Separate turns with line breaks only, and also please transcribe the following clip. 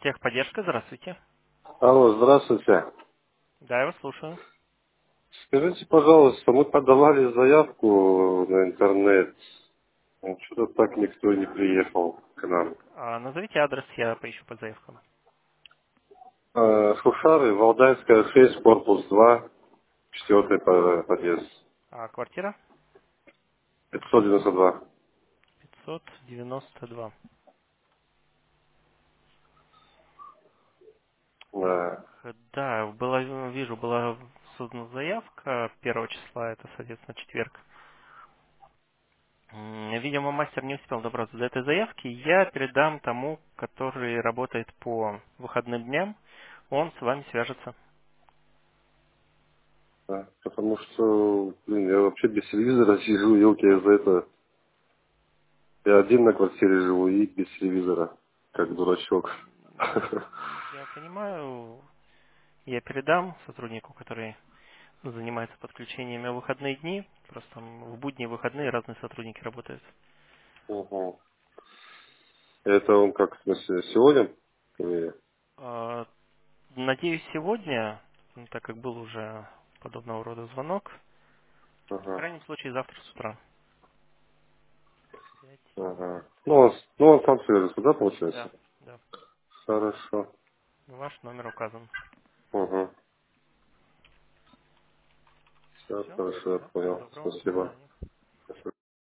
Техподдержка, здравствуйте.
Алло, здравствуйте.
Да, я вас слушаю.
Скажите, пожалуйста, мы подавали заявку на интернет. Что-то так никто не приехал к нам.
Назовите адрес, я поищу по заявкам.
Шушары, Валдайская 6, корпус 2, четвертый подъезд.
Квартира
592.
592. Так,
Да.
да, вижу, была создана заявка 1 числа, это, соответственно, четверг. Видимо, мастер не успел добраться до этой заявки. Я передам тому, который работает по выходным дням. Он с вами свяжется.
Да. Потому что, блин, я вообще без телевизора сижу, елки, я за это. Я один на квартире живу и без телевизора, как дурачок.
Я понимаю, я передам сотруднику, который занимается подключениями в выходные дни. Просто там в будние и выходные разные сотрудники работают.
Угу. Это он как, в смысле, сегодня? Или-
А, Надеюсь, сегодня, так как был уже подобного рода звонок, в
Ага.
крайнем случае завтра с утра. 5
Ага.
минут.
Ну он сам свяжется, да, получается?
Да, да.
Хорошо.
Ваш номер указан.
Угу. Все
Все?
хорошо, я
Да, всего
понял.
доброго. До
Спасибо.
свидания.